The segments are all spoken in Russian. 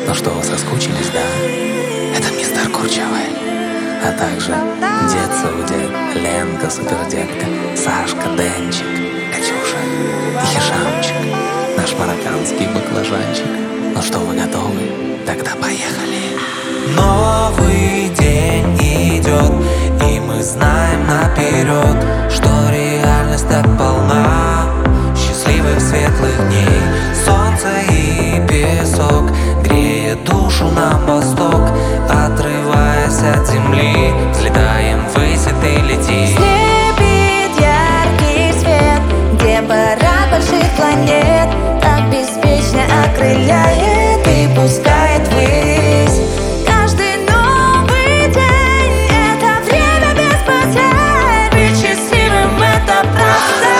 Ну что, вы соскучились, да? Это мистер Курчавый. А также дед Саудет, Ленка, супердетка, Сашка, Денчик, Катюша и Хишамчик, наш марокканский баклажанчик. Ну что, вы готовы? Тогда поехали. Новый день идет, и мы знаем наперед, что реальность так полна счастливых светлых дней. Солнце и песок греет душу нам восток, отрываясь от земли, взлетаем ввысь, и ты лети. Слепит яркий свет, где парад больших планет так беспечно окрыляет и пускает ввысь. Каждый новый день — это время без потерь. Быть счастливым — это правда.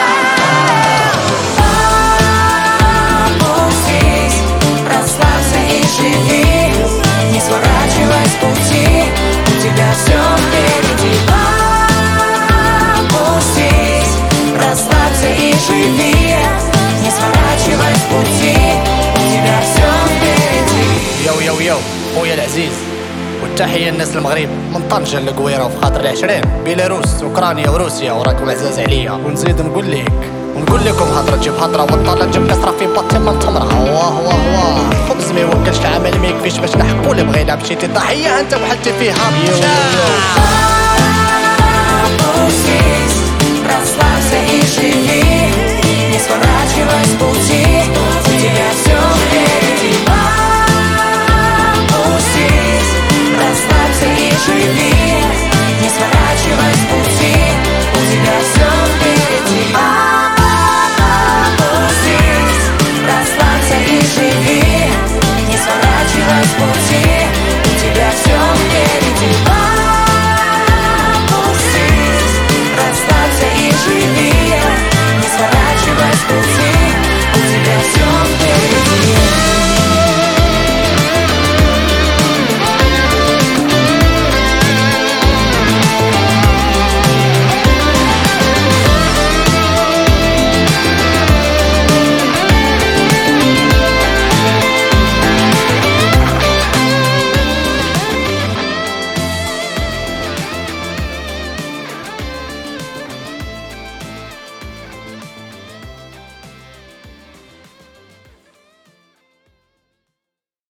Опустись, расслабься и живи, не сворачивай с пути, у тебя все впереди. Опустись, расслабься и живи, не сворачивай с пути, у тебя все впереди. يو يو يو خويا العزيز، والتحية للناس المغرب من طنجة للقويرة وفي خاطر العشرين، بيلاروس اوكرانيا وروسيا وراكم عزاز عليا. ونزيد نقول لكم هضرة تجيب هضرة والطالة تجيب كسرة في بطي من تمرة. واه واه واه خبز ما يوكلش العمل ما يكفيش باش نحكوا اللي بغى يلعب شيتي ضحية انت وحدتي فيها. Опустись, расслабься и живи, не сворачивай с пути.